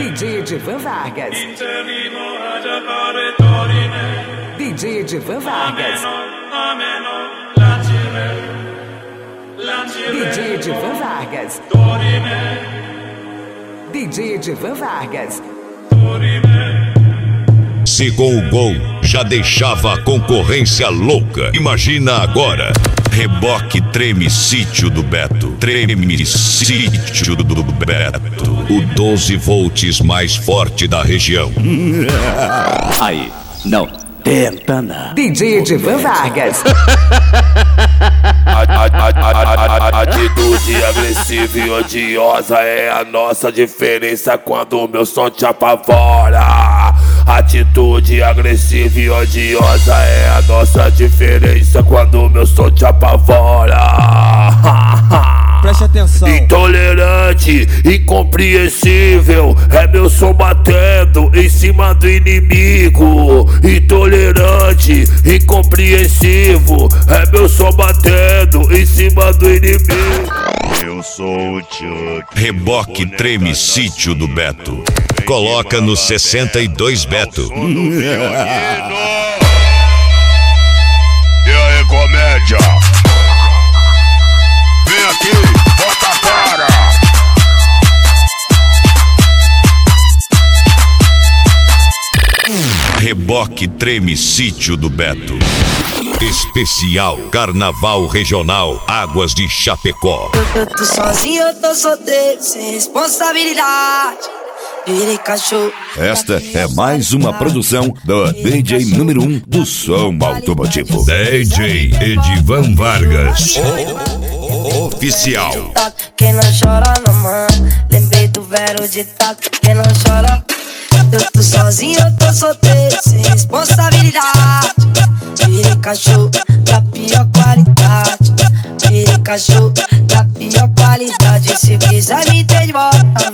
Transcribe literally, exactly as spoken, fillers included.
D J Edivan Vargas. D J Edivan Vargas. D J Edivan Vargas. D J Edivan Vargas. Se com o gol já deixava a concorrência louca, imagina agora. Reboque treme sítio do Beto. Treme sítio do Beto. O doze volts mais forte da região. Aí, não tenta não. D J Edivan Vargas. Atitude agressiva e odiosa é a nossa diferença quando o meu som te apavora. Atitude agressiva e odiosa é a nossa diferença quando o meu som te apavora. Preste atenção. Intolerante, incompreensível, é meu som batendo em cima do inimigo. Intolerante, incompreensivo, é meu som batendo em cima do inimigo. Eu sou o Chuck. Reboque treme sítio do Beto. Coloca no sessenta e dois Beto. E aí, comédia? Vem aqui, bota a cara. Reboque treme sítio do Beto. Especial Carnaval Regional Águas de Chapecó. Eu tô sozinho, eu tô solteiro, sem responsabilidade. Virei cachorro. Esta é mais uma produção do D J número um do som automotivo. D J Edivan Vargas. O oficial. Quem não chora não mama. Lembrei do velho ditado. Quem não chora. Eu tô sozinho, eu tô solteiro, sem responsabilidade. Virei cachorro da pior qualidade. Virei cachorro da pior qualidade. Se quiser me ter de volta,